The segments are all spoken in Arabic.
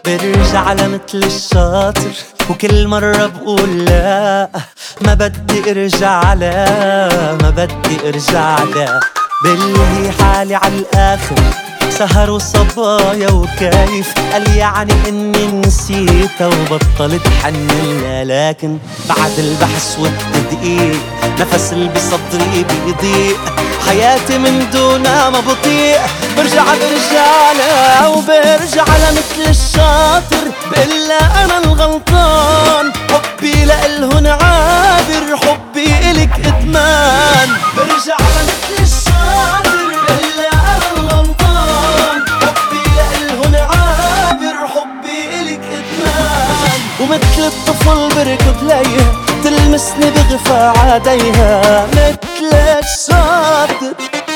برجع لمثل الشاطر وكل مرة بقول لا، ما بدي ارجع لا، ما بدي ارجع لا. بلهي حالي عالآخر سهر وصبايا وكيف، قال يعني اني نسيتها وبطلت حنلها. لكن بعد البحث والتدقيق نفس اللي بصدري بيضيق، حياتي من دونها ما بطيق. برجع لها وبرجع لمثل الشاطر، بقلها انا الغلطان، حبي لإلهن عابر، حبي إلك ادمان. برجع لمثل الشاطر بقلها انا الغلطان، حبي لإلهن عابر، حبي إلك ادمان. ومثل الطفل بركض ليها تلمسني بغفى عاديها، مثل الشاطر.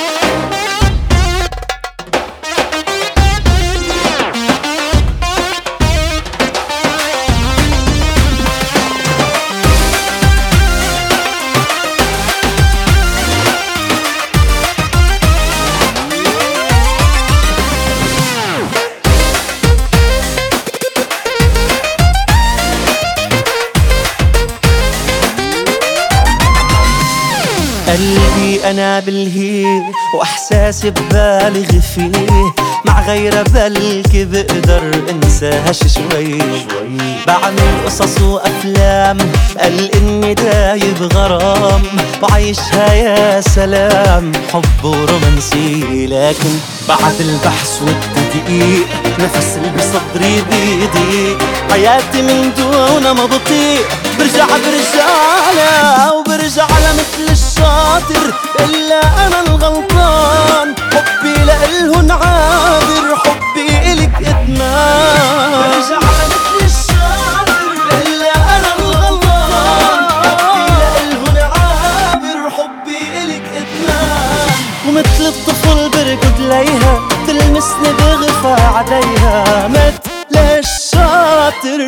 قلبي أنا بالهي وإحساسي ببالغ فيه، مع غيرها بلكي بقدر انساهاش شوي. بعمل قصص وأفلام قال إني دايب غرام، بعيشها يا سلام حب ورومانسي. لكن بعد البحث والتدقيق نفس اللي بصدري بيضيق، حياتي من دونها ما بطيق. برجع لها وبرجع لمثل الشاطر، إلا أنا الغلطان، حبي لإلهن عابر، حبي إلك إدمان. برجع لمثل الشاطر إلا أنا الغلطان، حبي لإلهن عابر، حبي إلك إدمان. ومثل الطفل بركض ليها تلمسني بغفى عديها، مثل الشاطر.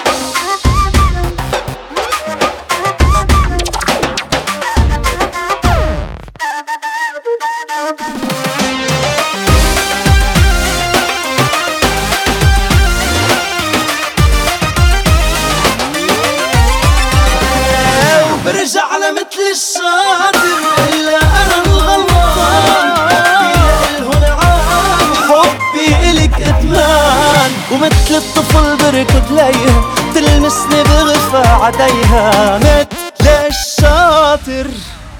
برجع لمثل الشاطر إلا أنا الغلطان، حبي لإلهن عابر، حبي إلك إدمان. ومثل الطفل بركض ليها تلمسني بغفى عديها، مثل الشاطر.